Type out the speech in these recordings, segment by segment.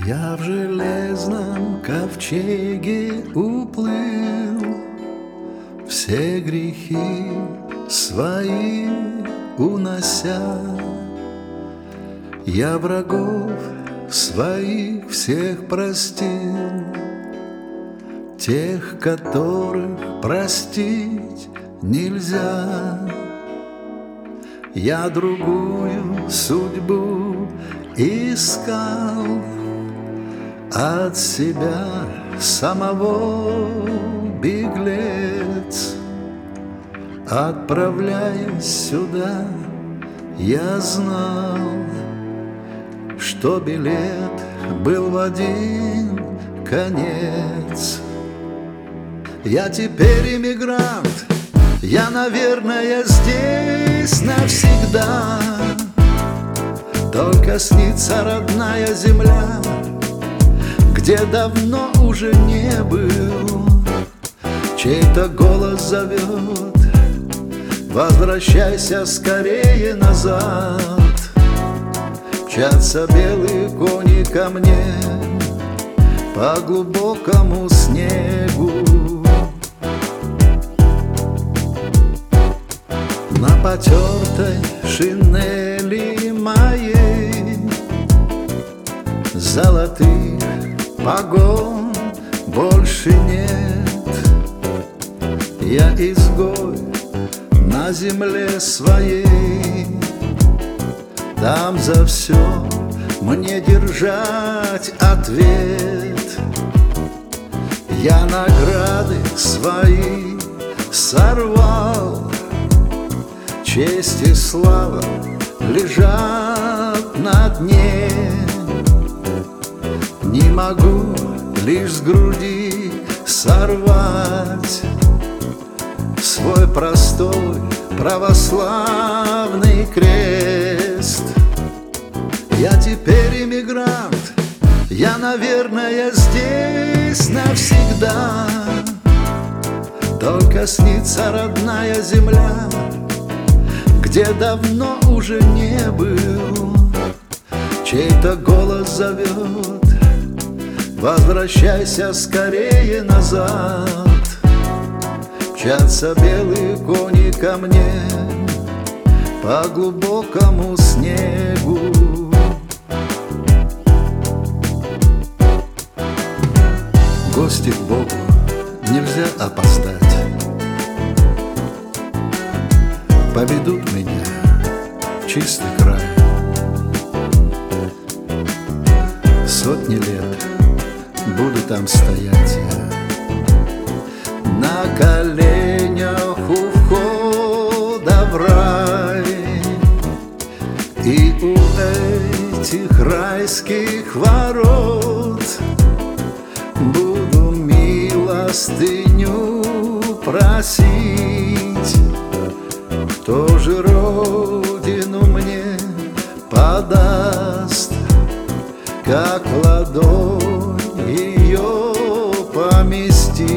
Я в железном ковчеге уплыл, все грехи свои унося. Я врагов своих всех простил, тех, которых простить нельзя. Я другую судьбу искал, от себя самого беглец. Отправляясь сюда, я знал, что билет был в один конец. Я теперь иммигрант, я, наверное, здесь навсегда. Только снится родная земля, где давно уже не был. Чей-то голос зовет: возвращайся скорее назад. Мчатся белые кони ко мне по глубокому снегу. На потертой шинели моей золотых погон больше нет. Я изгой на земле своей, там за все мне держать ответ. Я награды свои сорвал, честь и слава лежат на дне. Не могу лишь с груди сорвать свой простой православный крест. Я теперь иммигрант, я, наверное, здесь навсегда. Только снится родная земля, где давно уже не был. Чей-то голос зовет: возвращайся скорее назад. Мчатся белые кони ко мне по глубокому снегу. Гости к Богу нельзя опоздать. Поведут меня в чистый край. Сотни лет буду там стоять я на коленях у входа в рай. И у этих райских ворот буду милостыню просить. Кто же родину мне подаст, как ладонь ее поместить?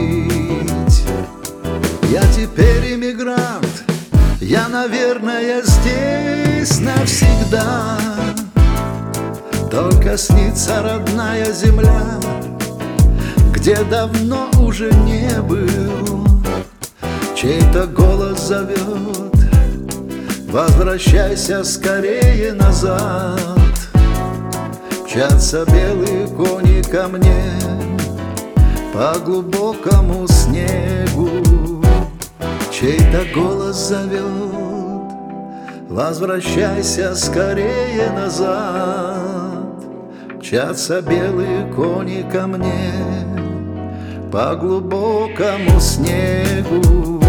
Я теперь иммигрант, я, наверное, здесь навсегда. Только снится родная земля, где давно уже не был. Чей-то голос зовет: возвращайся скорее назад. Мчатся белые кони ко мне по глубокому снегу. Чей-то голос зовет: возвращайся скорее назад. Мчатся белые кони ко мне по глубокому снегу.